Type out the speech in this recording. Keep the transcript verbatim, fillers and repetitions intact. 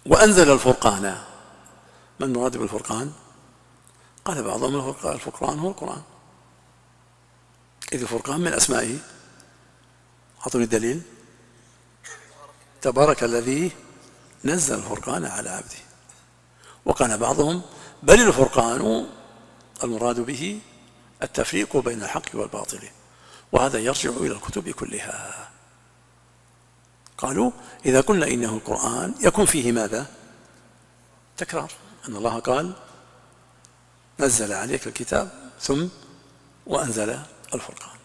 وأنزل الفرقان. ما المراد بالفرقان؟ قال بعضهم الفرقان هو القرآن، إذ الفرقان من أسمائه. أعطوني الدليل. تبارك الذي نزل الفرقان على عبده. وقال بعضهم بل الفرقان المراد به التفريق بين الحق والباطل، وهذا يرجع إلى الكتب كلها. قالوا إذا قلنا إنه القرآن يكون فيه ماذا؟ تكرار، أن الله قال نزل عليك الكتاب ثم وأنزل الفرقان.